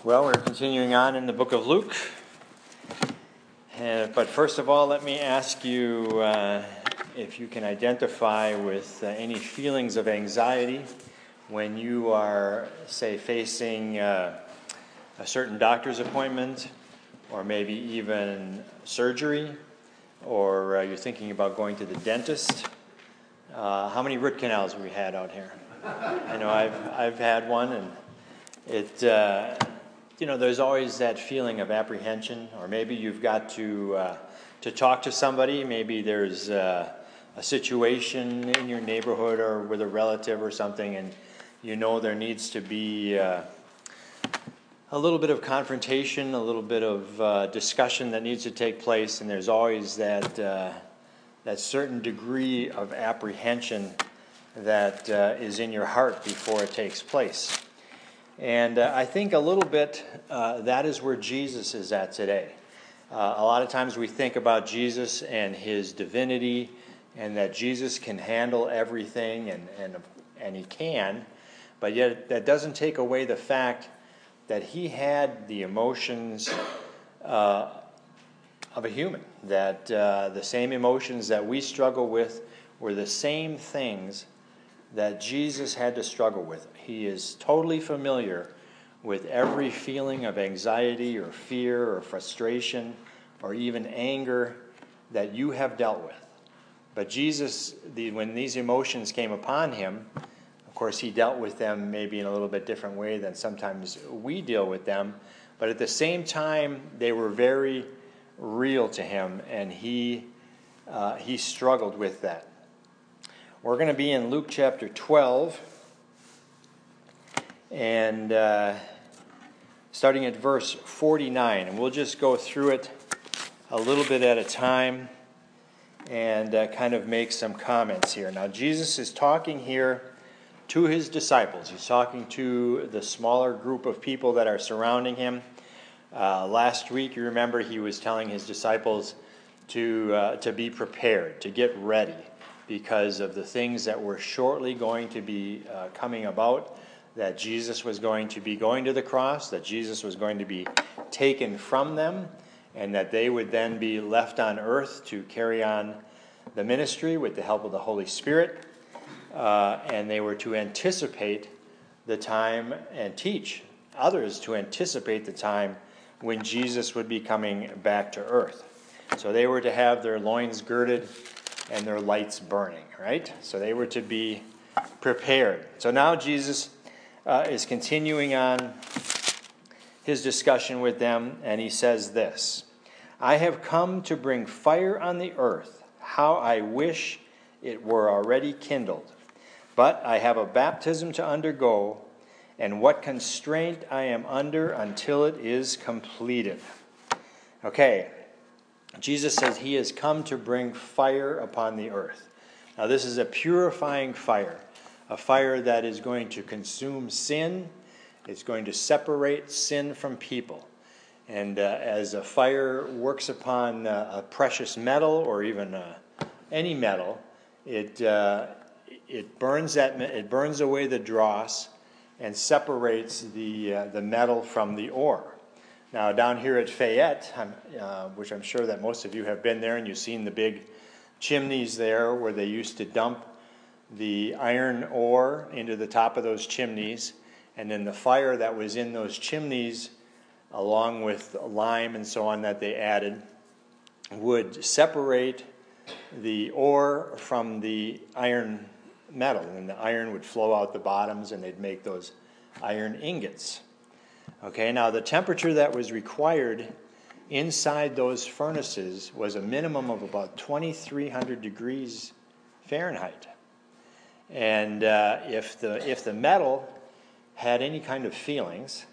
Well, we're continuing on in the book of Luke. But first of all, let me ask you if you can identify with any feelings of anxiety when you are, say, facing a certain doctor's appointment, or maybe even surgery, or you're thinking about going to the dentist. How many root canals have we had out here? I know I've had one, and there's always that feeling of apprehension, or maybe you've got to talk to somebody. Maybe there's a situation in your neighborhood or with a relative or something, and you know there needs to be a little bit of confrontation, a little bit of discussion that needs to take place, and there's always that certain degree of apprehension that is in your heart before it takes place. And I think a little bit that is where Jesus is at today. A lot of times we think about Jesus and his divinity, and that Jesus can handle everything, and he can, but yet that doesn't take away the fact that he had the emotions of a human, that the same emotions that we struggle with were the same things that Jesus had to struggle with. He is totally familiar with every feeling of anxiety or fear or frustration or even anger that you have dealt with. But Jesus, when these emotions came upon him, of course he dealt with them maybe in a little bit different way than sometimes we deal with them, but at the same time they were very real to him, and he struggled with that. We're going to be in Luke chapter 12, and starting at verse 49, and we'll just go through it a little bit at a time and kind of make some comments here. Now, Jesus is talking here to his disciples. He's talking to the smaller group of people that are surrounding him. Last week, you remember, he was telling his disciples to be prepared, to get ready, because of the things that were shortly going to be coming about, that Jesus was going to be going to the cross, that Jesus was going to be taken from them, and that they would then be left on earth to carry on the ministry with the help of the Holy Spirit, and they were to anticipate the time and teach others to anticipate the time when Jesus would be coming back to earth. So they were to have their loins girded and their lights burning, right? So they were to be prepared. So now Jesus is continuing on his discussion with them, and he says this: I have come to bring fire on the earth. How I wish it were already kindled. But I have a baptism to undergo, and what constraint I am under until it is completed. Okay. Jesus says he has come to bring fire upon the earth. Now, this is a purifying fire, a fire that is going to consume sin. It's going to separate sin from people. And as a fire works upon a precious metal, or even any metal, it burns away the dross and separates the metal from the ore. Now, down here at Fayette, which I'm sure that most of you have been there, and you've seen the big chimneys there where they used to dump the iron ore into the top of those chimneys, and then the fire that was in those chimneys, along with lime and so on that they added, would separate the ore from the iron metal, and the iron would flow out the bottoms, and they'd make those iron ingots. Okay, now the temperature that was required inside those furnaces was a minimum of about 2,300 degrees Fahrenheit. And if the metal had any kind of feelings,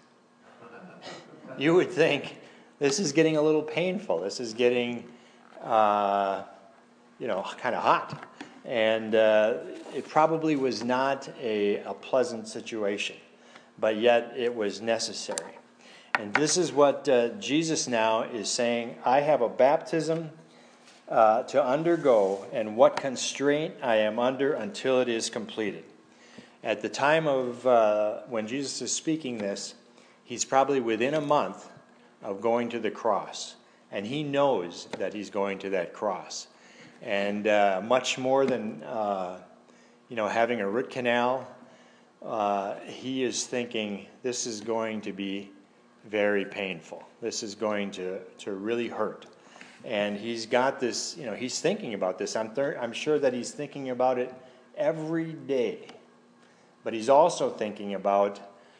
you would think, this is getting a little painful. This is getting, kind of hot. And it probably was not a pleasant situation. But yet it was necessary. And this is what Jesus now is saying: I have a baptism to undergo, and what constraint I am under until it is completed. At the time of when Jesus is speaking this, he he's probably within a month of going to the cross, and he knows that he's going to that cross. And much more than having a root canal, he is thinking, this is going to be very painful. This is going to really hurt. And he's got this, he's thinking about this. I'm sure that he's thinking about it every day. But he's also thinking about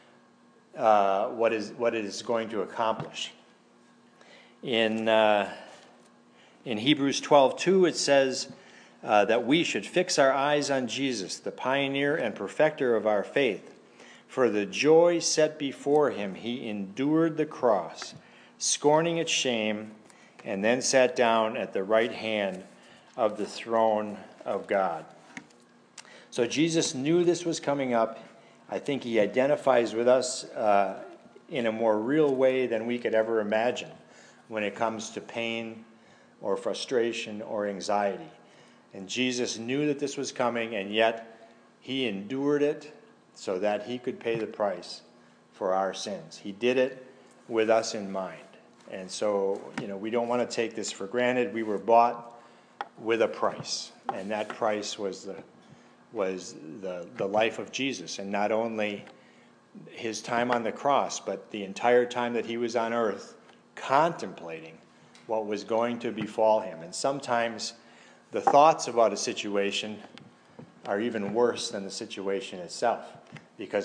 what it is going to accomplish. In Hebrews 12:2, it says that we should fix our eyes on Jesus, the pioneer and perfecter of our faith. For the joy set before him, he endured the cross, scorning its shame, and then sat down at the right hand of the throne of God. So Jesus knew this was coming up. I think he identifies with us in a more real way than we could ever imagine when it comes to pain or frustration or anxiety. And Jesus knew that this was coming, and yet he endured it so that he could pay the price for our sins. He did it with us in mind. And so, we don't want to take this for granted. We were bought with a price, and that price was the life of Jesus. And not only his time on the cross, but the entire time that he was on earth contemplating what was going to befall him. And sometimes the thoughts about a situation are even worse than the situation itself, because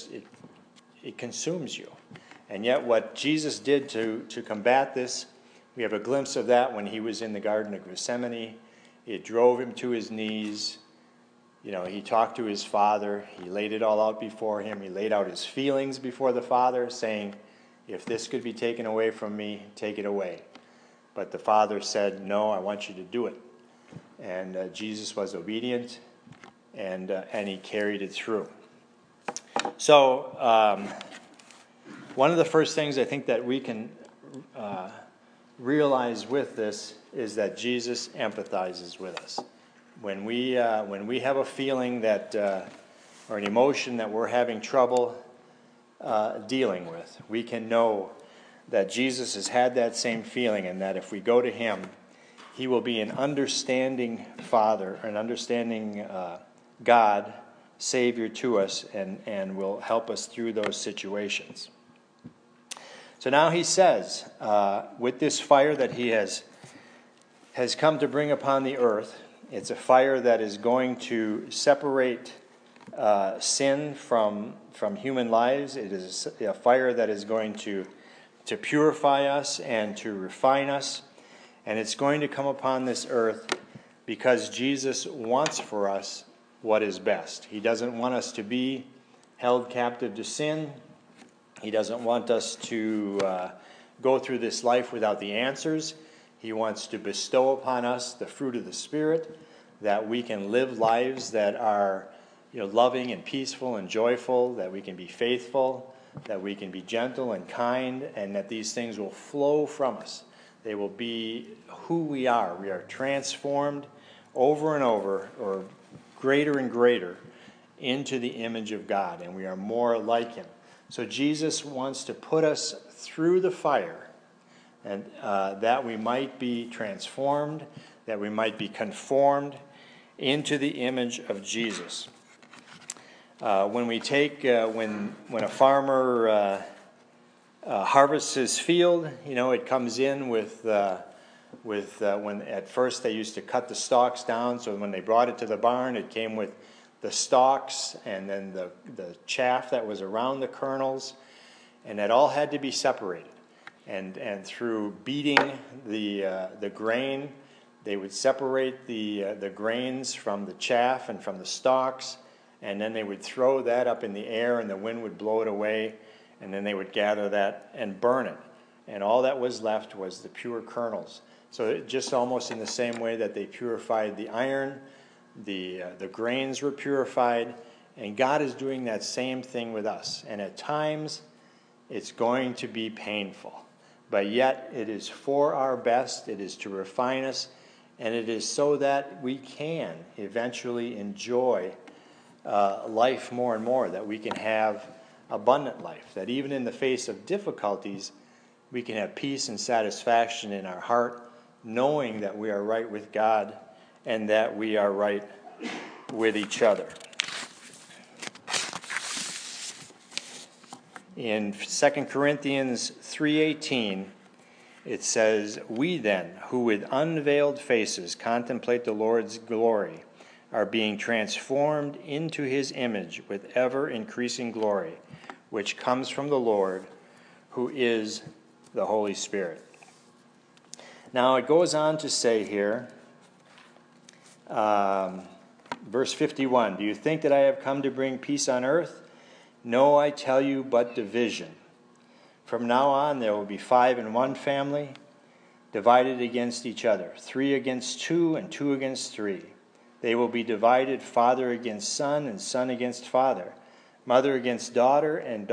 it consumes you. And yet what Jesus did to combat this, we have a glimpse of that when he was in the Garden of Gethsemane. It drove him to his knees. He talked to his Father. He laid it all out before him. He laid out his feelings before the Father, saying, if this could be taken away from me, take it away. But the Father said, no, I want you to do it. And Jesus was obedient, and he carried it through. So one of the first things I think that we can realize with this is that Jesus empathizes with us. When we have a feeling that or an emotion that we're having trouble dealing with, we can know that Jesus has had that same feeling, and that if we go to him, he will be an understanding Father, an understanding God, Savior to us, and will help us through those situations. So now he says, with this fire that he has come to bring upon the earth, it's a fire that is going to separate sin from human lives. It is a fire that is going to purify us and to refine us. And it's going to come upon this earth because Jesus wants for us what is best. He doesn't want us to be held captive to sin. He doesn't want us to go through this life without the answers. He wants to bestow upon us the fruit of the Spirit, that we can live lives that are loving and peaceful and joyful, that we can be faithful, that we can be gentle and kind, and that these things will flow from us. They will be who we are. We are transformed over and over, or greater and greater, into the image of God, and we are more like him. So Jesus wants to put us through the fire, and that we might be transformed, that we might be conformed into the image of Jesus. When we take when a farmer harvests his field, it comes in with when at first they used to cut the stalks down. So when they brought it to the barn, it came with the stalks and then the chaff that was around the kernels, and that all had to be separated. And through beating the grain, they would separate the grains from the chaff and from the stalks, and then they would throw that up in the air, and the wind would blow it away, and then they would gather that and burn it. And all that was left was the pure kernels. So just almost in the same way that they purified the iron, the grains were purified, and God is doing that same thing with us. And at times, it's going to be painful. But yet, it is for our best. It is to refine us. And it is so that we can eventually enjoy life more and more, that we can have abundant life, that even in the face of difficulties, we can have peace and satisfaction in our heart, knowing that we are right with God and that we are right with each other. In 2 Corinthians 3:18, it says, "We then, who with unveiled faces contemplate the Lord's glory, are being transformed into his image with ever-increasing glory, which comes from the Lord, who is the Holy Spirit." Now it goes on to say here, verse 51, "Do you think that I have come to bring peace on earth? No, I tell you, but division. From now on there will be 5 in one family, divided against each other, 3 against 2, and 2 against 3. They will be divided, father against son, and son against father, mother against daughter, and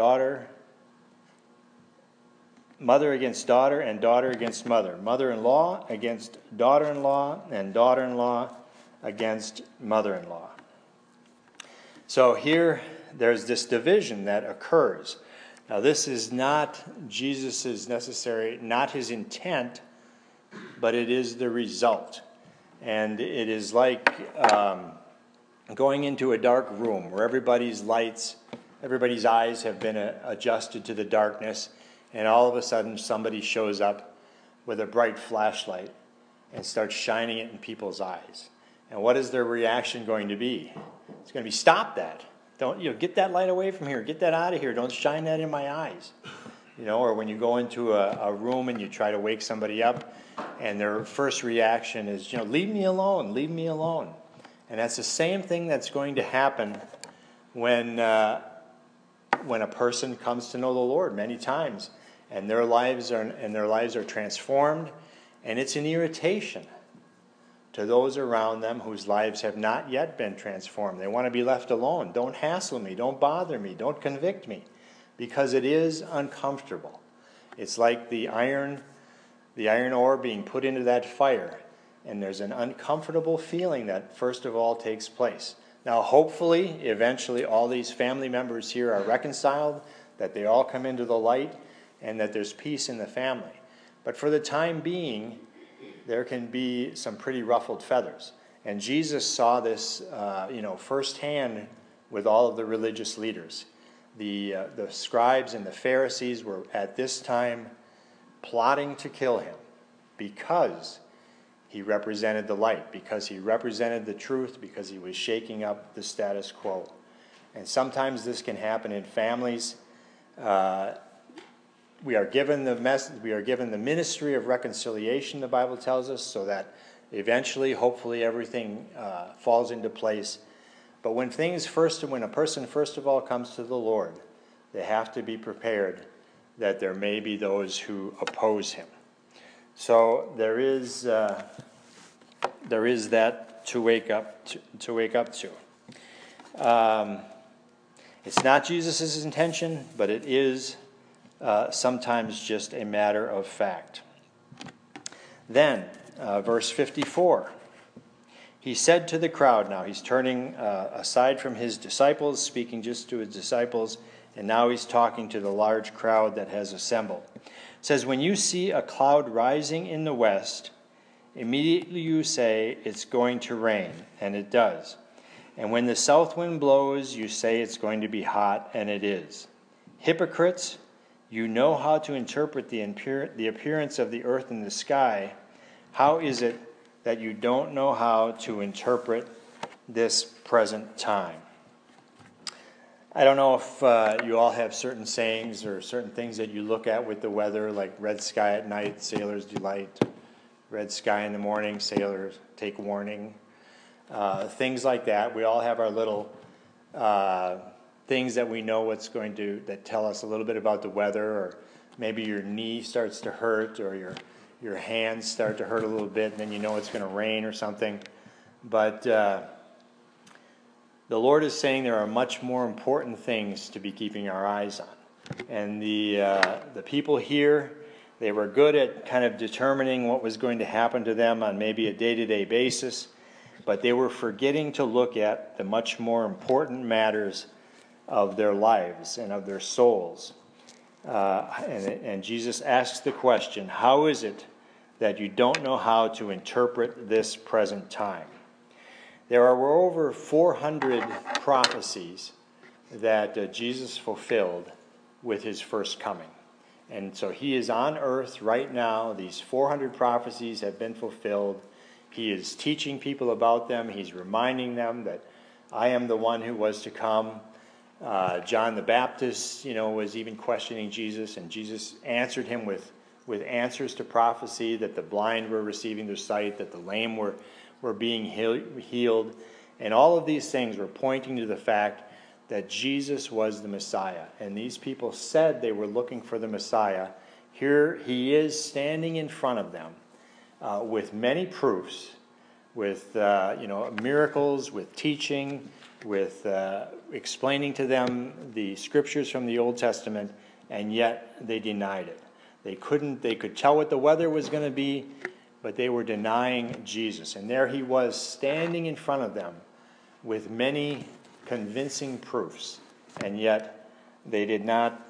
mother against daughter, and daughter against mother, mother-in-law against daughter-in-law, and daughter-in-law against mother-in-law." So here there's this division that occurs. Now this is not Jesus' not his intent, but it is the result. And it is like going into a dark room where everybody's eyes have been adjusted to the darkness, and all of a sudden somebody shows up with a bright flashlight and starts shining it in people's eyes. And what is their reaction going to be? It's going to be, "Stop that. Don't, get that light away from here. Get that out of here. Don't shine that in my eyes." Or when you go into a room and you try to wake somebody up, and their first reaction is, "Leave me alone, leave me alone." And that's the same thing that's going to happen when a person comes to know the Lord many times, and their lives are transformed, and it's an irritation to those around them whose lives have not yet been transformed. They want to be left alone. Don't hassle me. Don't bother me. Don't convict me. Because it is uncomfortable. It's like the iron ore being put into that fire. And there's an uncomfortable feeling that first of all takes place. Now hopefully, eventually, all these family members here are reconciled, that they all come into the light, and that there's peace in the family. But for the time being, there can be some pretty ruffled feathers. And Jesus saw this, firsthand with all of the religious leaders. The scribes and the Pharisees were at this time plotting to kill him because he represented the light, because he represented the truth, because he was shaking up the status quo. And sometimes this can happen in families. We are given the ministry of reconciliation, the Bible tells us, so that eventually, hopefully, everything falls into place. But when a person first of all comes to the Lord, they have to be prepared that there may be those who oppose him. So there is that to wake up to. It's not Jesus' intention, but it is sometimes just a matter of fact. Then, verse 54. He said to the crowd, now he's turning aside from his disciples, speaking just to his disciples, and now he's talking to the large crowd that has assembled. It says, "When you see a cloud rising in the west, immediately you say it's going to rain, and it does. And when the south wind blows, you say it's going to be hot, and it is. Hypocrites, you know how to interpret the appearance of the earth and the sky. How is it that you don't know how to interpret this present time?" I don't know if you all have certain sayings or certain things that you look at with the weather, like red sky at night, sailors delight. Red sky in the morning, sailors take warning. Things like that. We all have our little things that we know that tell us a little bit about the weather, or maybe your knee starts to hurt, or your hands start to hurt a little bit, and then you know it's going to rain or something. But the Lord is saying there are much more important things to be keeping our eyes on. And the people here, they were good at kind of determining what was going to happen to them on maybe a day-to-day basis, but they were forgetting to look at the much more important matters of their lives and of their souls. And Jesus asks the question, how is it that you don't know how to interpret this present time? There were over 400 prophecies that Jesus fulfilled with his first coming. And so he is on earth right now. These 400 prophecies have been fulfilled. He is teaching people about them. He's reminding them that I am the one who was to come. John the Baptist, was even questioning Jesus, and Jesus answered him with answers to prophecy, that the blind were receiving their sight, that the lame were being healed. And all of these things were pointing to the fact that Jesus was the Messiah. And these people said they were looking for the Messiah. Here he is standing in front of them with many proofs, with miracles, with teaching, with explaining to them the scriptures from the Old Testament, and yet they denied it. They could tell what the weather was going to be, but they were denying Jesus. And there he was standing in front of them with many convincing proofs, and yet they did not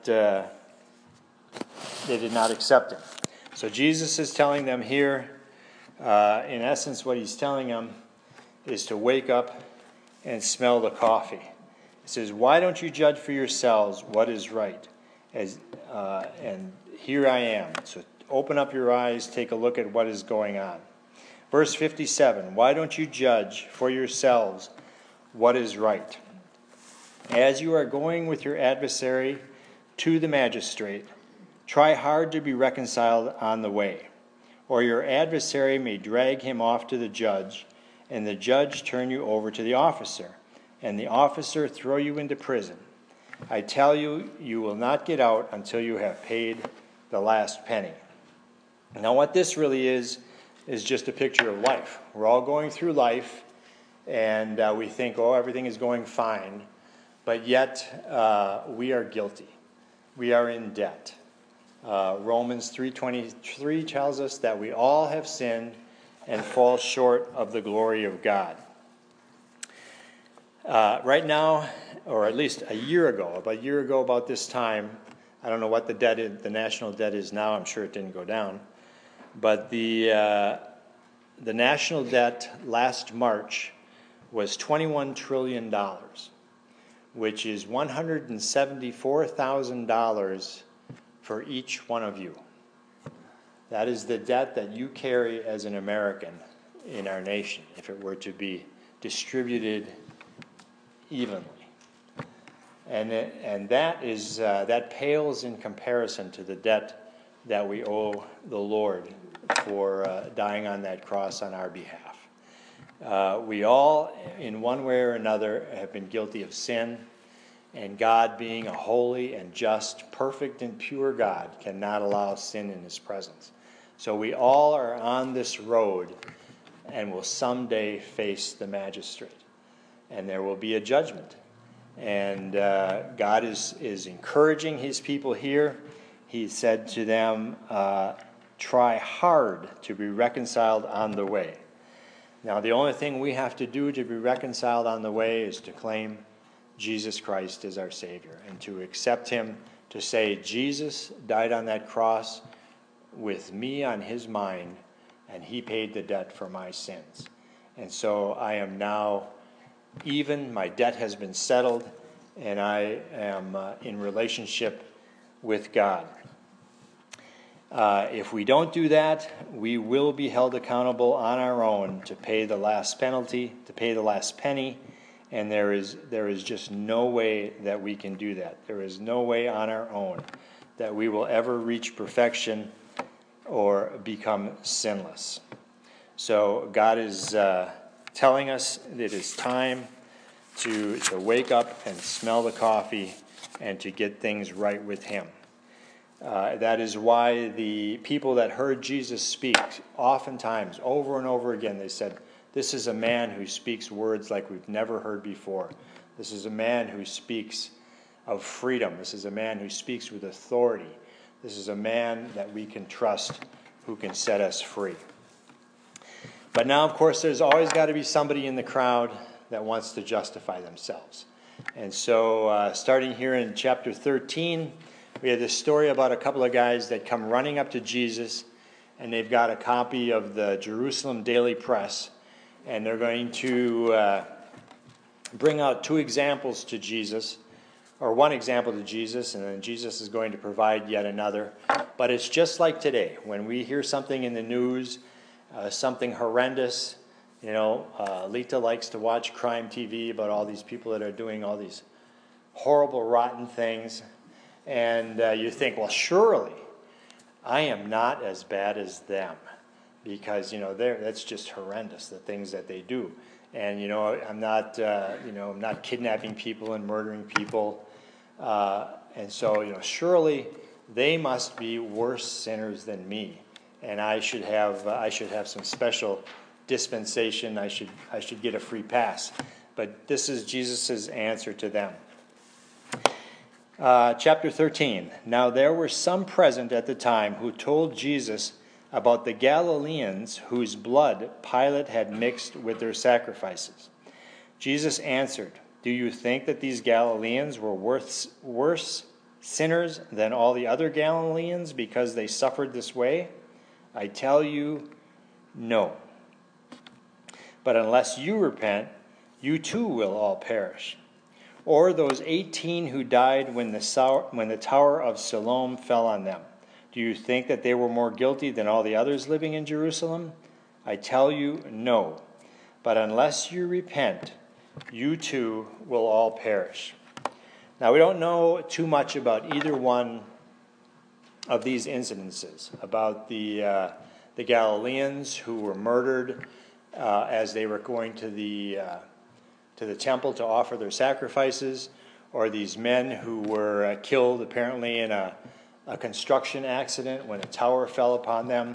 accept him. So Jesus is telling them here, in essence, what he's telling them is to wake up and smell the coffee. He says, "Why don't you judge for yourselves what is right? And here I am. So open up your eyes, take a look at what is going on." Verse 57, "Why don't you judge for yourselves what is right? As you are going with your adversary to the magistrate, try hard to be reconciled on the way, or your adversary may drag him off to the judge, and the judge turn you over to the officer, and the officer throw you into prison. I tell you, you will not get out until you have paid the last penny." Now what this really is just a picture of life. We're all going through life, and we think, everything is going fine, but yet we are guilty. We are in debt. Romans 3:23 tells us that we all have sinned and fall short of the glory of God. Right now, or at least about a year ago about this time, I don't know what the debt is, the national debt is now. I'm sure it didn't go down. But the national debt last March was $21 trillion, which is $174,000 for each one of you. That is the debt that you carry as an American in our nation, if it were to be distributed evenly. And that pales in comparison to the debt that we owe the Lord for dying on that cross on our behalf. We all, in one way or another, have been guilty of sin, and God, being a holy and just, perfect and pure God, cannot allow sin in his presence. So we all are on this road and will someday face the magistrate, and there will be a judgment. And God is encouraging his people here. He said to them, try hard to be reconciled on the way. Now, the only thing we have to do to be reconciled on the way is to claim Jesus Christ as our Savior and to accept him, to say, Jesus died on that cross with me on his mind, and he paid the debt for my sins. And so I am now even, my debt has been settled, and I am in relationship with God. If we don't do that, we will be held accountable on our own to pay the last penalty, to pay the last penny, and there is just no way that we can do that. There is no way on our own that we will ever reach perfection or become sinless. So God is telling us that it is time to wake up and smell the coffee and to get things right with him. That is why the people that heard Jesus speak, oftentimes, over and over again, they said, this is a man who speaks words like we've never heard before. This is a man who speaks of freedom. This is a man who speaks with authority. This is a man that we can trust, who can set us free. But now, of course, there's always got to be somebody in the crowd that wants to justify themselves. And so starting here in chapter 13, we have this story about a couple of guys that come running up to Jesus, and they've got a copy of the Jerusalem Daily Press, and they're going to bring out two examples to Jesus, or one example to Jesus, and then Jesus is going to provide yet another. But it's just like today. When we hear something in the news, something horrendous, Lita likes to watch crime TV about all these people that are doing all these horrible, rotten things. And you think, well, surely I am not as bad as them. Because, that's just horrendous, the things that they do. And, I'm not kidnapping people and murdering people. And so, surely they must be worse sinners than me, and I should have some special dispensation. I should get a free pass. But this is Jesus' answer to them. Chapter 13. Now there were some present at the time who told Jesus about the Galileans whose blood Pilate had mixed with their sacrifices. Jesus answered, "Do you think that these Galileans were worse sinners than all the other Galileans because they suffered this way? I tell you, no. But unless you repent, you too will all perish. Or those 18 who died when the Tower of Siloam fell on them. Do you think that they were more guilty than all the others living in Jerusalem? I tell you, no. But unless you repent, you too will all perish." Now, we don't know too much about either one of these incidences, about the Galileans who were murdered as they were going to the temple to offer their sacrifices, or these men who were killed apparently in a construction accident when a tower fell upon them.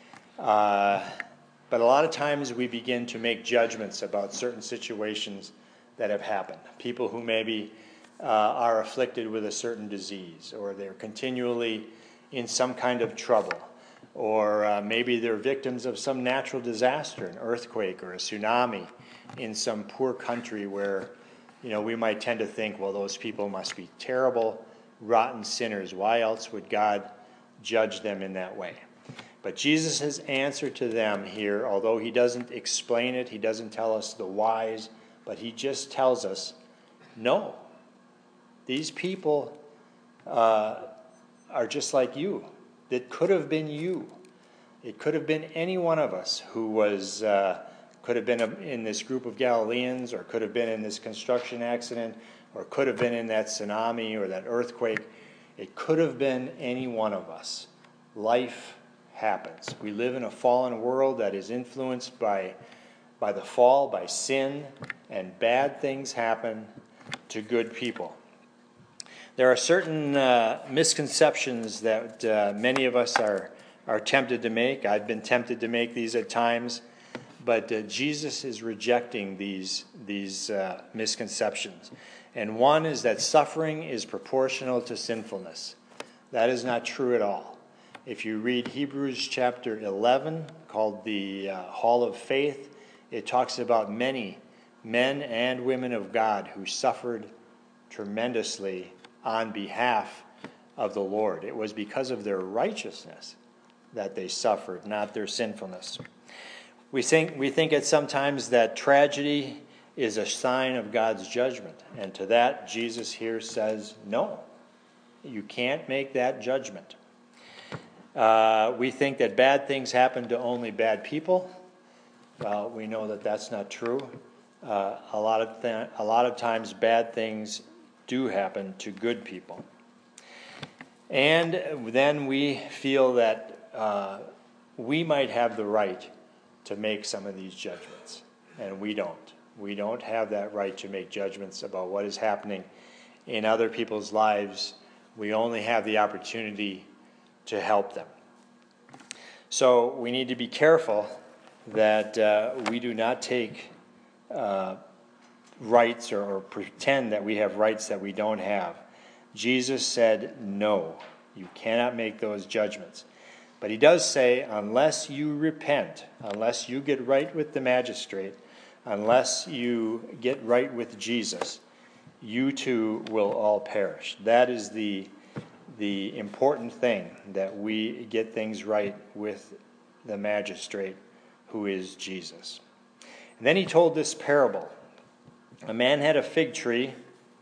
But a lot of times we begin to make judgments about certain situations that have happened. People who maybe are afflicted with a certain disease, or they're continually in some kind of trouble, or maybe they're victims of some natural disaster, an earthquake or a tsunami in some poor country where, we might tend to think, well, those people must be terrible, rotten sinners. Why else would God judge them in that way? But Jesus' answer to them here, although he doesn't explain it, he doesn't tell us the whys, but he just tells us, no, these people are just like you. It could have been you. It could have been any one of us who could have been in this group of Galileans, or could have been in this construction accident, or could have been in that tsunami or that earthquake. It could have been any one of us. Life happens. We live in a fallen world that is influenced by the fall, by sin, and bad things happen to good people. There are certain misconceptions that many of us are tempted to make. I've been tempted to make these at times, but Jesus is rejecting these misconceptions. And one is that suffering is proportional to sinfulness. That is not true at all. If you read Hebrews chapter 11, called the Hall of Faith, it talks about many men and women of God who suffered tremendously on behalf of the Lord. It was because of their righteousness that they suffered, not their sinfulness. We think at sometimes that tragedy is a sign of God's judgment. And to that, Jesus here says, no, you can't make that judgment. We think that bad things happen to only bad people. Well, we know that that's not true. A lot of times bad things do happen to good people. And then we feel that we might have the right to make some of these judgments, and we don't. We don't have that right to make judgments about what is happening in other people's lives. We only have the opportunity to help them. So we need to be careful that we do not take rights or pretend that we have rights that we don't have. Jesus said, no, you cannot make those judgments. But he does say, unless you repent, unless you get right with the magistrate, unless you get right with Jesus, you too will all perish. That is the important thing, that we get things right with the magistrate, who is Jesus. And then he told this parable. A man had a fig tree.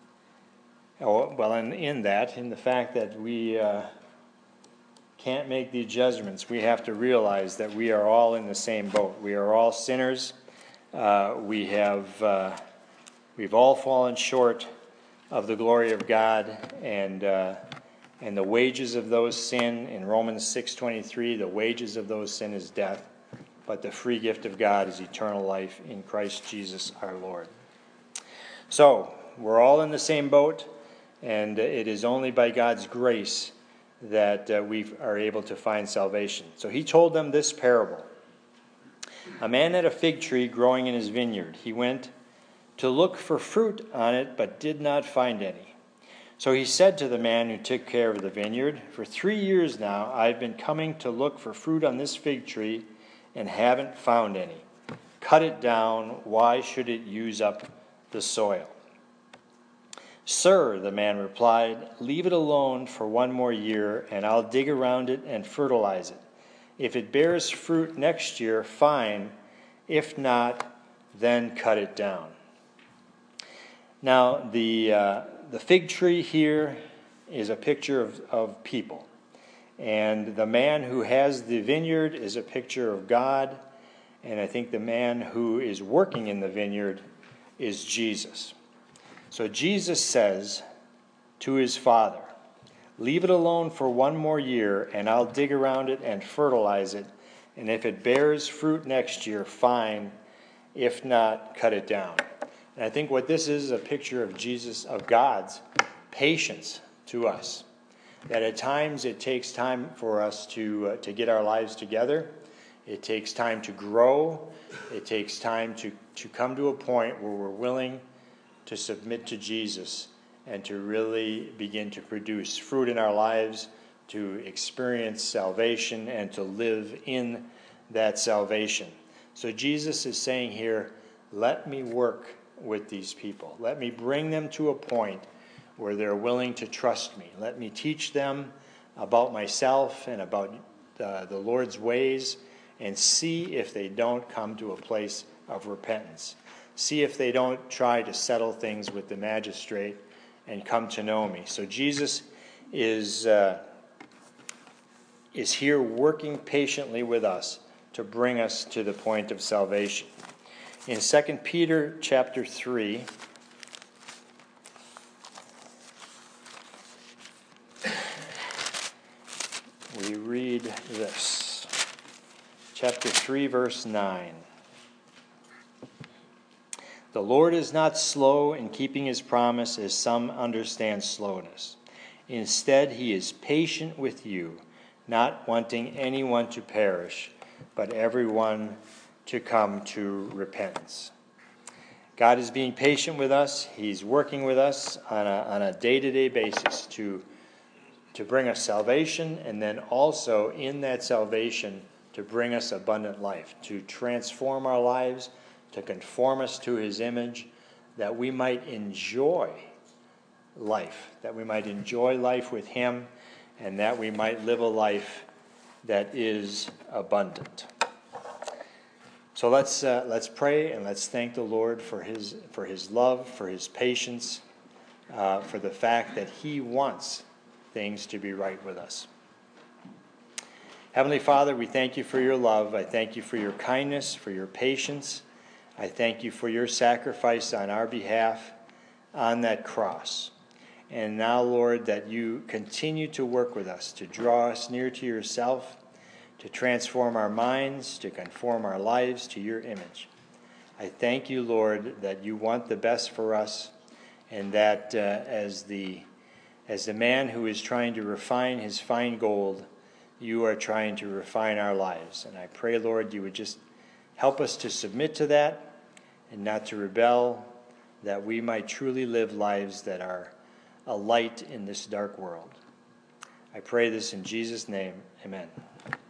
In the fact that we can't make these judgments, we have to realize that we are all in the same boat. We are all sinners. We've all fallen short of the glory of God, and the wages of those sin, in Romans 6:23, the wages of those sin is death, but the free gift of God is eternal life in Christ Jesus our Lord. So, we're all in the same boat, and it is only by God's grace that we are able to find salvation. So he told them this parable. A man had a fig tree growing in his vineyard. He went to look for fruit on it, but did not find any. So he said to the man who took care of the vineyard, "For 3 years now I've been coming to look for fruit on this fig tree and haven't found any. Cut it down. Why should it use up the soil?" "Sir," the man replied, "leave it alone for 1 more year, and I'll dig around it and fertilize it. If it bears fruit next year, fine. If not, then cut it down." Now, the fig tree here is a picture of people. And the man who has the vineyard is a picture of God. And I think the man who is working in the vineyard is Jesus. So Jesus says to his Father, "Leave it alone for 1 more year, and I'll dig around it and fertilize it. And if it bears fruit next year, fine. If not, cut it down." And I think what this is a picture of Jesus, of God's patience to us. That at times it takes time for us to get our lives together. It takes time to grow. It takes time to come to a point where we're willing to submit to Jesus and to really begin to produce fruit in our lives, to experience salvation, and to live in that salvation. So Jesus is saying here, let me work with these people. Let me bring them to a point where they're willing to trust me. Let me teach them about myself and about the Lord's ways, and see if they don't come to a place of repentance. See if they don't try to settle things with the magistrate and come to know me. So Jesus is here working patiently with us to bring us to the point of salvation. In 2 Peter chapter 3, we read this. Chapter 3, verse 9. "The Lord is not slow in keeping his promise, as some understand slowness. Instead, he is patient with you, not wanting anyone to perish, but everyone to come to repentance." God is being patient with us. He's working with us on a day-to-day basis to bring us salvation, and then also in that salvation to bring us abundant life, to transform our lives, to conform us to his image, that we might enjoy life, with him, and that we might live a life that is abundant. So let's pray, and let's thank the Lord for his love, for his patience, for the fact that he wants things to be right with us. Heavenly Father, we thank you for your love. I thank you for your kindness, for your patience. I thank you for your sacrifice on our behalf on that cross. And now, Lord, that you continue to work with us, to draw us near to yourself, to transform our minds, to conform our lives to your image. I thank you, Lord, that you want the best for us, and that as the man who is trying to refine his fine gold, you are trying to refine our lives. And I pray, Lord, you would just help us to submit to that and not to rebel, that we might truly live lives that are a light in this dark world. I pray this in Jesus' name. Amen.